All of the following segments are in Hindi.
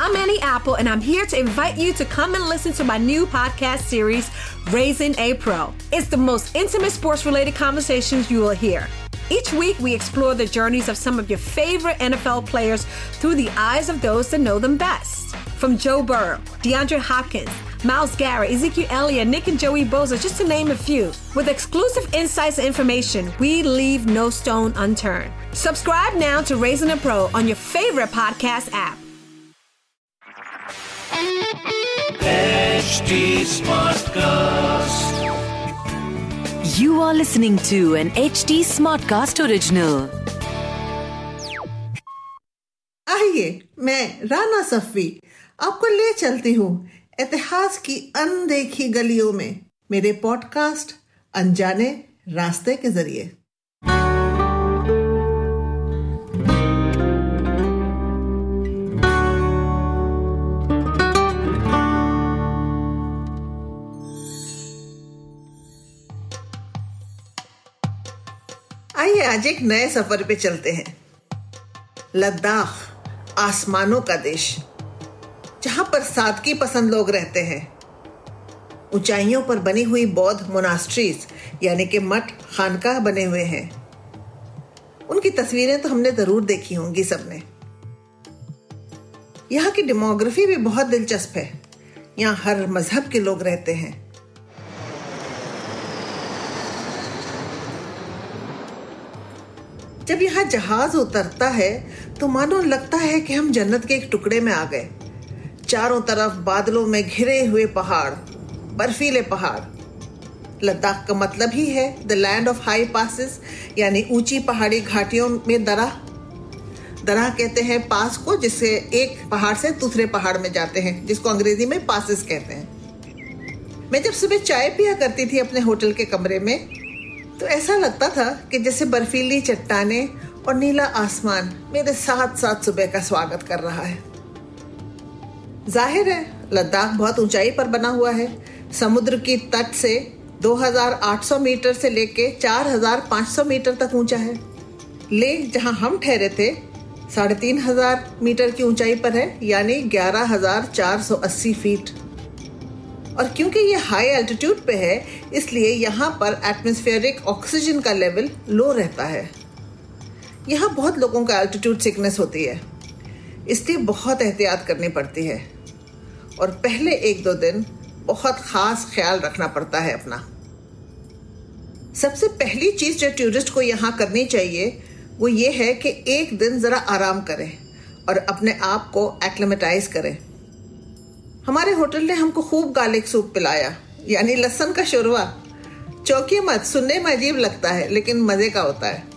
I'm Annie Apple, and I'm here to invite you to come and listen to my new podcast series, Raising a Pro. It's the most intimate sports-related conversations you will hear. Each week, we explore the journeys of some of your favorite NFL players through the eyes of those that know them best. From Joe Burrow, DeAndre Hopkins, Myles Garrett, Ezekiel Elliott, Nick and Joey Bosa, just to name a few. With exclusive insights and information, we leave no stone unturned. Subscribe now to Raising a Pro on your favorite podcast app. HD Smartcast. You are listening to an HD Smartcast original. आइए, मैं राना सफ़ी आपको ले चलती हूँ इतिहास की अनदेखी गलियों में मेरे पॉडकास्ट अनजाने रास्ते के जरिए। आइए आज एक नए सफर पे चलते हैं। लद्दाख, आसमानों का देश, जहां पर सादगी पसंद लोग रहते हैं। ऊंचाइयों पर बनी हुई बौद्ध मोनास्ट्रीज यानी कि मठ खानकाह बने हुए हैं। उनकी तस्वीरें तो हमने जरूर देखी होंगी सबने। यहाँ की डेमोग्राफी भी बहुत दिलचस्प है। यहाँ हर मजहब के लोग रहते हैं। जब यहाँ जहाज उतरता है तो मानो लगता है कि हम जन्नत के एक टुकड़े में आ गए। चारों तरफ बादलों में घिरे हुए पहाड़, बर्फीले पहाड़। लद्दाख का मतलब ही है the land of high passes, यानी ऊंची पहाड़ी घाटियों में दराह। दराह कहते हैं पास को, जिससे एक पहाड़ से दूसरे पहाड़ में जाते हैं, जिसको अंग्रेजी में पासेस कहते हैं। मैं जब सुबह चाय पिया करती थी अपने होटल के कमरे में, तो ऐसा लगता था कि जैसे बर्फीली चट्टानें और नीला आसमान मेरे साथ साथ सुबह का स्वागत कर रहा है। जाहिर है लद्दाख बहुत ऊंचाई पर बना हुआ है। समुद्र की तट से 2800 मीटर से लेके 4500 मीटर तक ऊंचा है। लेह जहां हम ठहरे थे 3500 मीटर की ऊंचाई पर है, यानी 11480 फीट। और क्योंकि ये हाई एल्टीट्यूड पे है, इसलिए यहाँ पर एटमॉस्फेरिक ऑक्सीजन का लेवल लो रहता है। यहाँ बहुत लोगों का एल्टीट्यूड सिकनेस होती है, इसलिए बहुत एहतियात करनी पड़ती है और पहले 1-2 दिन बहुत खास ख्याल रखना पड़ता है अपना। सबसे पहली चीज जो टूरिस्ट को यहाँ करनी चाहिए वो ये है कि एक दिन जरा आराम करें और अपने आप को एक्लिमेटाइज करें। हमारे होटल ने हमको खूब गार्लिक सूप पिलाया, यानी लहसुन का शोरबा। चौंकिए मत, सुनने में अजीब लगता है लेकिन मजे का होता है।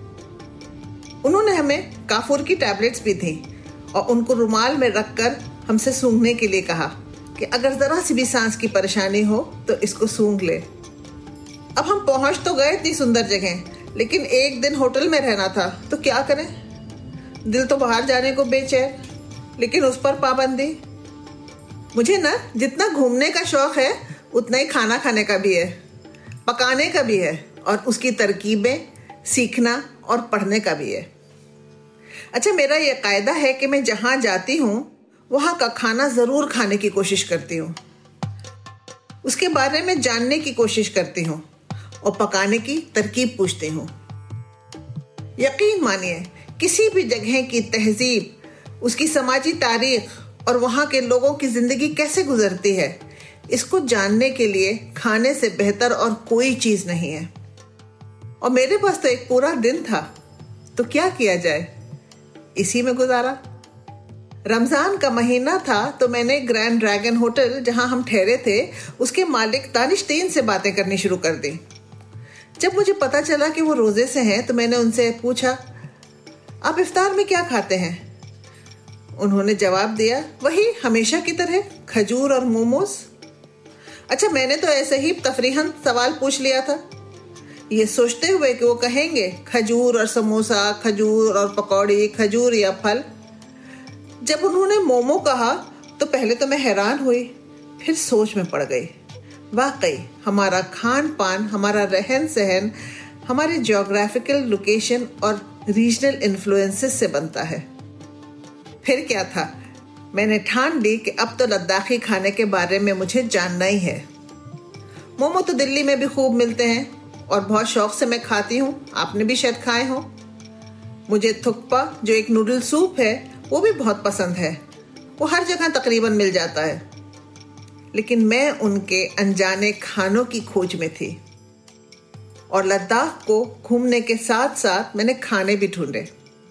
उन्होंने हमें काफूर की टैबलेट्स भी थी और उनको रुमाल में रखकर हमसे सूंघने के लिए कहा कि अगर जरा सी भी सांस की परेशानी हो तो इसको सूंघ ले। अब हम पहुंच तो गए इतनी सुंदर जगह, लेकिन एक दिन होटल में रहना था तो क्या करें। दिल तो बाहर जाने को बेचैन, लेकिन उस पर पाबंदी। मुझे ना जितना घूमने का शौक है उतना ही खाना खाने का भी है, पकाने का भी है और उसकी तरकीबें सीखना और पढ़ने का भी है। अच्छा, मेरा यह कायदा है कि मैं जहां जाती हूँ वहां का खाना जरूर खाने की कोशिश करती हूँ, उसके बारे में जानने की कोशिश करती हूँ और पकाने की तरकीब पूछती हूँ। यकीन मानिए, किसी भी जगह की तहजीब, उसकी समाजी तारीख और वहां के लोगों की जिंदगी कैसे गुजरती है, इसको जानने के लिए खाने से बेहतर और कोई चीज नहीं है। और मेरे पास तो एक पूरा दिन था, तो क्या किया जाए, इसी में गुजारा। रमजान का महीना था तो मैंने ग्रैंड ड्रैगन होटल जहां हम ठहरे थे उसके मालिक दानिश-तीन से बातें करनी शुरू कर दी। जब मुझे पता चला कि वो रोजे से हैं तो मैंने उनसे पूछा, आप इफ्तार में क्या खाते हैं? उन्होंने जवाब दिया, वही हमेशा की तरह, खजूर और मोमोज। अच्छा, मैंने तो ऐसे ही तफरीहन सवाल पूछ लिया था, ये सोचते हुए कि वो कहेंगे खजूर और समोसा, खजूर और पकौड़ी, खजूर या फल। जब उन्होंने मोमो कहा तो पहले तो मैं हैरान हुई, फिर सोच में पड़ गई। वाकई हमारा खान पान, हमारा रहन सहन, हमारे जियोग्राफिकल लोकेशन और रीजनल इन्फ्लुएंसेस से बनता है। फिर क्या था, मैंने ठान ली कि अब तो लद्दाखी खाने के बारे में मुझे जानना ही है। मोमो तो दिल्ली में भी खूब मिलते हैं और बहुत शौक से मैं खाती हूँ, आपने भी शायद खाए हो। मुझे थुक्पा जो एक नूडल सूप है वो भी बहुत पसंद है, वो हर जगह तकरीबन मिल जाता है। लेकिन मैं उनके अनजाने खानों की खोज में थी और लद्दाख को घूमने के साथ साथ मैंने खाने भी ढूंढे।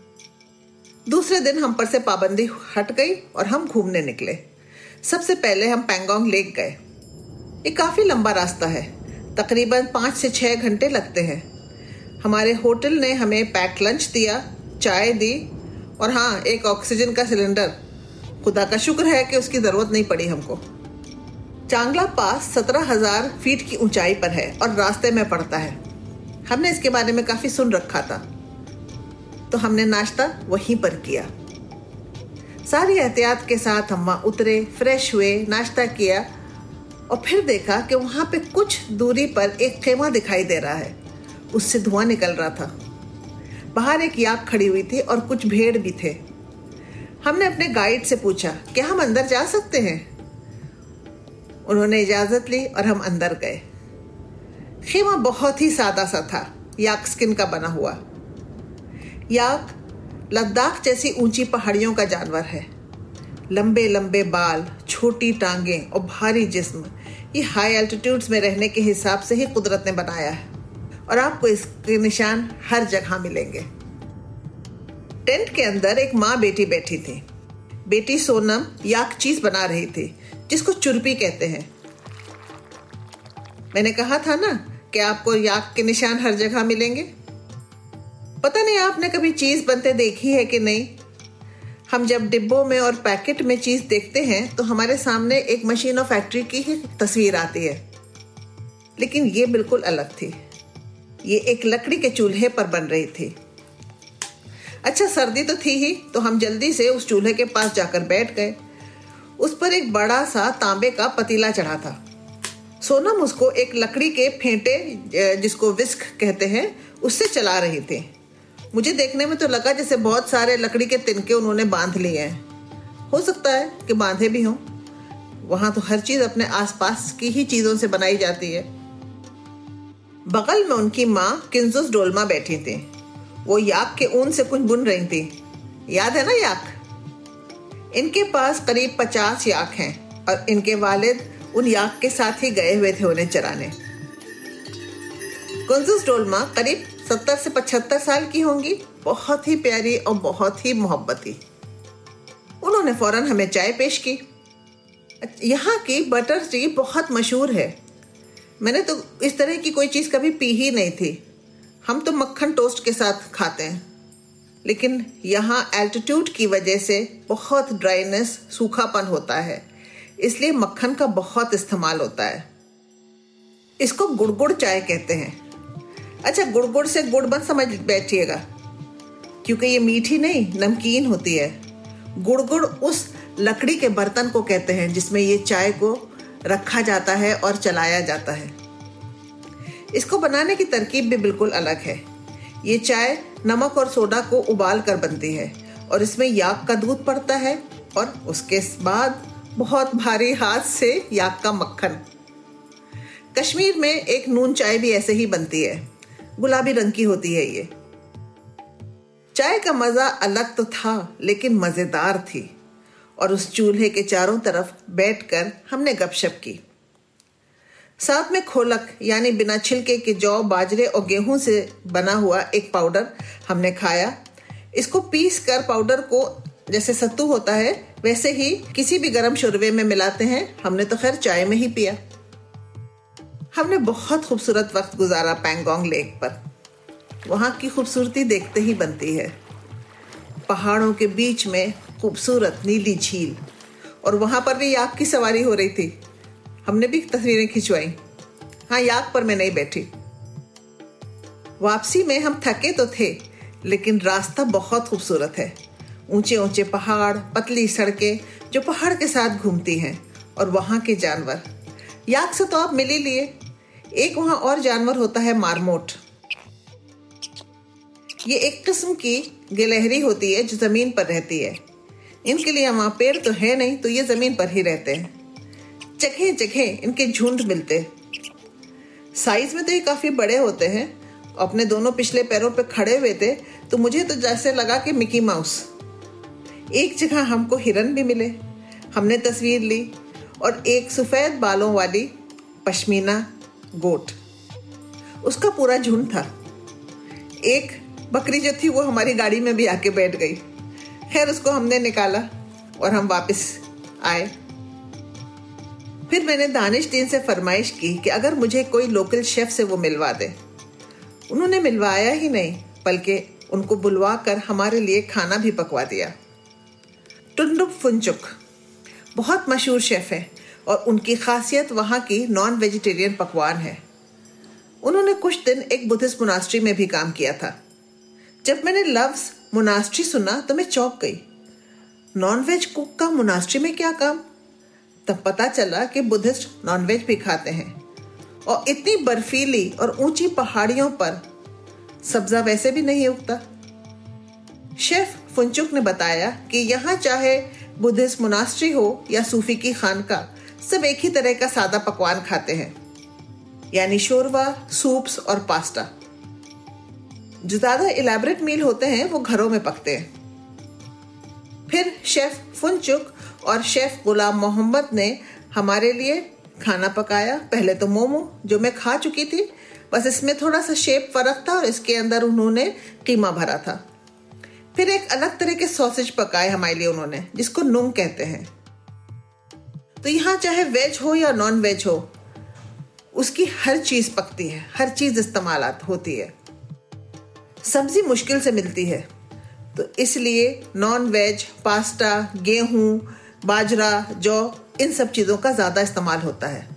दूसरे दिन हम पर से पाबंदी हट गई और हम घूमने निकले। सबसे पहले हम पैंगोंग लेक गए। ये काफी लंबा रास्ता है, तकरीबन 5 से 6 घंटे लगते हैं। हमारे होटल ने हमें पैक लंच दिया, चाय दी और हाँ, एक ऑक्सीजन का सिलेंडर। खुदा का शुक्र है कि उसकी जरूरत नहीं पड़ी हमको। चांगला पास 17,000 फीट की ऊंचाई पर है और रास्ते में पड़ता है। हमने इसके बारे में काफी सुन रखा था, तो हमने नाश्ता वहीं पर किया। सारी एहतियात के साथ हम वहां उतरे, फ्रेश हुए, नाश्ता किया और फिर देखा कि वहां पे कुछ दूरी पर एक खेमा दिखाई दे रहा है। उससे धुआं निकल रहा था। बाहर एक याक खड़ी हुई थी और कुछ भेड़ भी थे। हमने अपने गाइड से पूछा, क्या हम अंदर जा सकते हैं? उन्होंने इजाजत ली और हम अंदर गए। खेमा बहुत ही सादा सा था, याक स्किन का बना हुआ। याक लद्दाख जैसी ऊंची पहाड़ियों का जानवर है। लंबे लंबे बाल, छोटी टांगें और भारी जिस्म, ये हाई एल्टीट्यूड्स में रहने के हिसाब से ही कुदरत ने बनाया है और आपको इसके निशान हर जगह मिलेंगे। टेंट के अंदर एक माँ बेटी बैठी थी। बेटी सोनम याक चीज बना रही थी, जिसको चुरपी कहते हैं। मैंने कहा था ना कि आपको याक के निशान हर जगह मिलेंगे। पता नहीं आपने कभी चीज बनते देखी है कि नहीं। हम जब डिब्बों में और पैकेट में चीज देखते हैं तो हमारे सामने एक मशीन और फैक्ट्री की ही तस्वीर आती है, लेकिन ये बिल्कुल अलग थी। ये एक लकड़ी के चूल्हे पर बन रही थी। अच्छा, सर्दी तो थी ही, तो हम जल्दी से उस चूल्हे के पास जाकर बैठ गए। उस पर एक बड़ा सा तांबे का पतीला चढ़ा था। सोनम उसको एक लकड़ी के फेंटे, जिसको विस्क कहते हैं, उससे चला रही थी। मुझे देखने में तो लगा जैसे बहुत सारे लकड़ी के तिनके उन्होंने बांध लिए हैं। हो सकता है कि बांधे भी हों। वहां तो हर चीज अपने आसपास की ही चीजों से बनाई जाती है। बगल में उनकी माँ किंजुस डोलमा बैठी थी। वो याक के ऊन से कुछ बुन रही थी। याद है ना याक? इनके पास करीब 50 याक हैं और इनके वालिद उन याक के साथ ही गए हुए थे उन्हें चराने। किंजुस डोलमा करीब 70 से 75 साल की होंगी। बहुत ही प्यारी और बहुत ही मोहब्बती। उन्होंने फौरन हमें चाय पेश की। यहाँ की बटर टी बहुत मशहूर है। मैंने तो इस तरह की कोई चीज कभी पी ही नहीं थी। हम तो मक्खन टोस्ट के साथ खाते हैं, लेकिन यहाँ एल्टीट्यूड की वजह से बहुत ड्राइनेस, सूखापन होता है, इसलिए मक्खन का बहुत इस्तेमाल होता है। इसको गुड़गुड़ चाय कहते हैं। अच्छा, गुड़गुड़ से गुड़ मत समझ बैठिएगा, क्योंकि ये मीठी नहीं, नमकीन होती है। गुड़गुड़ उस लकड़ी के बर्तन को कहते हैं जिसमें ये चाय को रखा जाता है और चलाया जाता है। इसको बनाने की तरकीब भी बिल्कुल अलग है। ये चाय नमक और सोडा को उबाल कर बनती है और इसमें याक का दूध पड़ता है और उसके बाद बहुत भारी हाथ से याक का मक्खन। कश्मीर में एक नून चाय भी ऐसे ही बनती है, गुलाबी रंग की होती है ये। चाय का मजा अलग तो था, लेकिन मजेदार थी और उस चूल्हे के चारों तरफ बैठकर हमने गपशप की। साथ में खोलक यानी बिना छिलके के जौ, बाजरे और गेहूं से बना हुआ एक पाउडर हमने खाया। इसको पीस कर पाउडर को जैसे सत्तू होता है वैसे ही किसी भी गर्म शोरबे में मिलाते हैं। हमने तो खैर चाय में ही पिया। हमने बहुत खूबसूरत वक्त गुजारा पैंगोंग लेक पर। वहां की खूबसूरती देखते ही बनती है। पहाड़ों के बीच में खूबसूरत नीली झील, और वहां पर भी याक की सवारी हो रही थी। हमने भी तस्वीरें खिंचवाई। हाँ, याक पर मैं नहीं बैठी। वापसी में हम थके तो थे, लेकिन रास्ता बहुत खूबसूरत है। ऊंचे ऊंचे पहाड़, पतली सड़कें जो पहाड़ के साथ घूमती हैं, और वहां के जानवर। याक से तो आप मिल ही लिए। एक वहां और जानवर होता है, मारमोट। ये एक किस्म की गिलहरी होती है जो जमीन पर रहती है। इनके लिए वहाँ पेड़ तो है नहीं, तो ये जमीन पर ही रहते हैं। जगह जगह इनके झुंड मिलते। साइज में तो ये काफी बड़े होते हैं। अपने दोनों पिछले पैरों पे खड़े हुए थे तो मुझे तो जैसे लगा कि मिकी माउस। एक जगह हमको हिरन भी मिले, हमने तस्वीर ली, और एक सफेद बालों वाली पश्मीना गोट, उसका पूरा झुंड था। एक बकरी जो थी वो हमारी गाड़ी में भी आके बैठ गई। खैर उसको हमने निकाला और हम वापस आए। फिर मैंने दानिशदीन से फरमाइश की कि अगर मुझे कोई लोकल शेफ से वो मिलवा दे। उन्होंने मिलवाया ही नहीं बल्कि उनको बुलवा कर हमारे लिए खाना भी पकवा दिया। टुंडुप फुनचुक बहुत मशहूर शेफ है और उनकी खासियत वहाँ की नॉन वेजिटेरियन पकवान है। उन्होंने कुछ दिन एक बुद्धिस्ट मोनास्ट्री में भी काम किया था। जब मैंने लफ्ज मोनास्ट्री सुना तो मैं चौंक गई। नॉनवेज कुक का मोनास्ट्री में क्या काम? तब पता चला कि बुद्धिस्ट नॉनवेज भी खाते हैं और इतनी बर्फीली और ऊंची पहाड़ियों पर सब्जा वैसे भी नहीं उगता। शेफ फुनचुक ने बताया कि यहाँ चाहे बुद्धिस्ट मोनास्ट्री हो या सूफी की खानका, सब एक ही तरह का सादा पकवान खाते हैं, यानी शोरवा, सूप्स और पास्ता। जो ज्यादा इलैबोरेट मील होते हैं वो घरों में पकते हैं। फिर शेफ फुनचुक और शेफ गुलाम मोहम्मद ने हमारे लिए खाना पकाया। पहले तो मोमो जो मैं खा चुकी थी, बस इसमें थोड़ा सा शेप फर्क था और इसके अंदर उन्होंने कीमा भरा था। फिर एक अलग तरह के सॉसेज पकाए हमारे लिए उन्होंने, जिसको नूंग कहते हैं। तो यहाँ चाहे वेज हो या नॉन वेज हो, उसकी हर चीज पकती है, हर चीज इस्तेमाल होती है। सब्जी मुश्किल से मिलती है, तो इसलिए नॉन वेज, पास्ता, गेहूं, बाजरा, जौ, इन सब चीजों का ज्यादा इस्तेमाल होता है।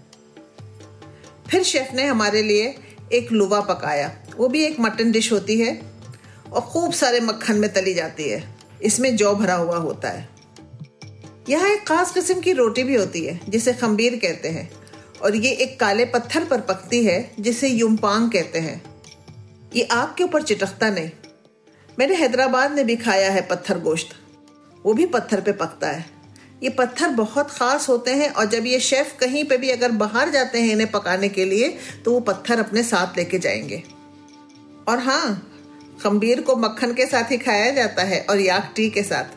फिर शेफ ने हमारे लिए एक लुवा पकाया। वो भी एक मटन डिश होती है और खूब सारे मक्खन में तली जाती है। इसमें जौ भरा हुआ होता है। यहाँ एक खास किस्म की रोटी भी होती है जिसे खंबीर कहते हैं, और ये एक काले पत्थर पर पकती है जिसे युमपांग कहते हैं। ये आग के ऊपर चिटकता नहीं। मैंने हैदराबाद में भी खाया है पत्थर गोश्त, वो भी पत्थर पे पकता है। ये पत्थर बहुत खास होते हैं और जब ये शेफ कहीं पे भी अगर बाहर जाते हैं इन्हें पकाने के लिए तो वो पत्थर अपने साथ लेके जाएंगे। और हाँ, खंबीर को मक्खन के साथ ही खाया जाता है और याक टी के साथ।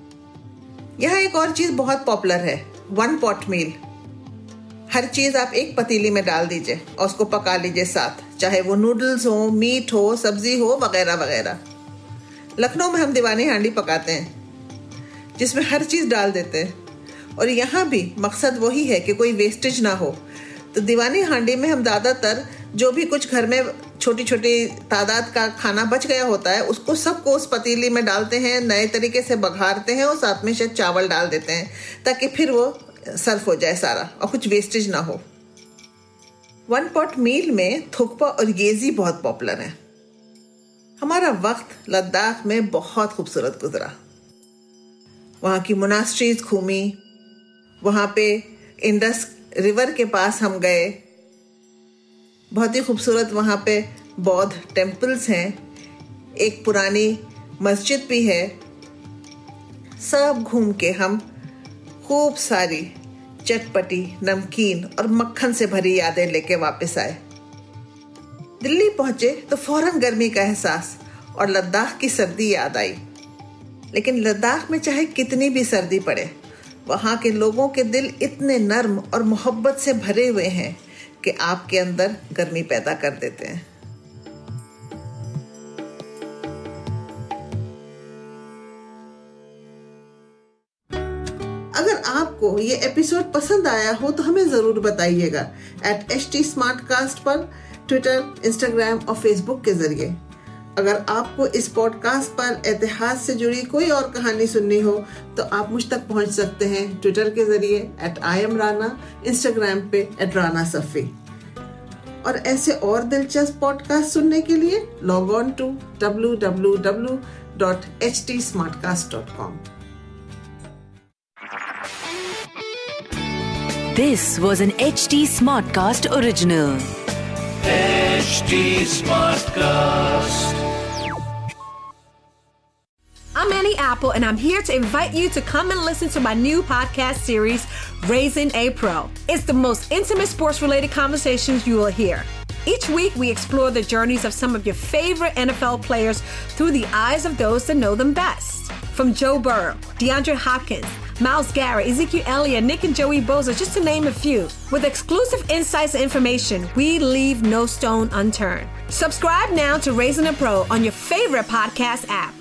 यहाँ एक और चीज बहुत पॉपुलर है, वन पॉट मील। हर चीज आप एक पतीली में डाल दीजिए और उसको पका लीजिए साथ, चाहे वो नूडल्स हो, मीट हो, सब्जी हो, वगैरह वगैरह। लखनऊ में हम दीवानी हांडी पकाते हैं जिसमें हर चीज डाल देते हैं, और यहाँ भी मकसद वही है कि कोई वेस्टेज ना हो। तो दीवानी हांडी में हम ज्यादातर जो भी कुछ घर में छोटी छोटी तादाद का खाना बच गया होता है उसको सबको उस पतीली में डालते हैं, नए तरीके से बघारते हैं और साथ में शायद चावल डाल देते हैं ताकि फिर वो सर्व हो जाए सारा और कुछ वेस्टेज ना हो। वन पॉट मील में थुकपा और गेजी बहुत पॉपुलर है। हमारा वक्त लद्दाख में बहुत खूबसूरत गुजरा। वहाँ की मोनास्ट्रीज घूमी, वहाँ पे इंडस रिवर के पास हम गए। बहुत ही खूबसूरत वहाँ पे बौद्ध टेम्पल्स हैं, एक पुरानी मस्जिद भी है। सब घूम के हम खूब सारी चटपटी, नमकीन और मक्खन से भरी यादें लेके वापस आए। दिल्ली पहुंचे तो फौरन गर्मी का एहसास और लद्दाख की सर्दी याद आई। लेकिन लद्दाख में चाहे कितनी भी सर्दी पड़े, वहाँ के लोगों के दिल इतने नर्म और मोहब्बत से भरे हुए हैं कि आपके अंदर गर्मी पैदा कर देते हैं। अगर आपको ये एपिसोड पसंद आया हो तो हमें जरूर बताइएगा @HT Smartcast पर ट्विटर, इंस्टाग्राम और फेसबुक के जरिए। अगर आपको इस पॉडकास्ट पर इतिहास से जुड़ी कोई और कहानी सुननी हो तो आप मुझ तक पहुंच सकते हैं ट्विटर के जरिए @IamRana, इंस्टाग्राम पे @RanaSafi। और ऐसे और दिलचस्प पॉडकास्ट सुनने के लिए log on to www.htsmartcast.com। This was an HT Smartcast original. HT Smartcast. I'm Annie Apple, and I'm here to invite you to come and listen to my new podcast series, Raising a Pro. It's the most intimate sports-related conversations you will hear. Each week, we explore the journeys of some of your favorite NFL players through the eyes of those that know them best. From Joe Burrow, DeAndre Hopkins, Myles Garrett, Ezekiel Elliott, Nick and Joey Bosa, just to name a few. With exclusive insights and information, we leave no stone unturned. Subscribe now to Raising a Pro on your favorite podcast app.